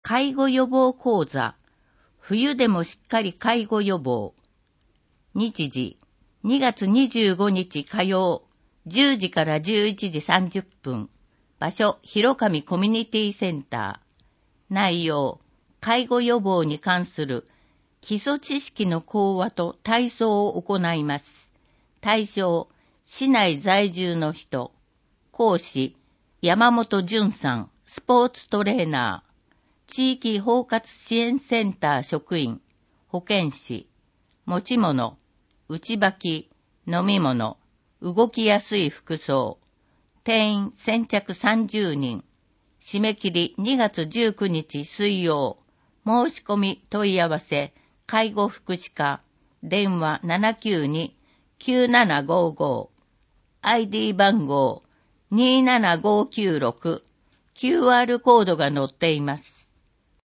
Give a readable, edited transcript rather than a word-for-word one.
介護予防講座。冬でもしっかり介護予防。日時、2月25日火曜、10時から11時30分。場所、広上コミュニティセンター。内容、介護予防に関する基礎知識の講話と体操を行います。対象、市内在住の人。講師、山本淳さん、スポーツトレーナー。地域包括支援センター職員、保健師。持ち物、内履き、飲み物、動きやすい服装。定員先着30人。締め切り2月19日水曜。申し込み問い合わせ、介護福祉課、電話 792-9755。ID 番号27596。QR コードが載っています。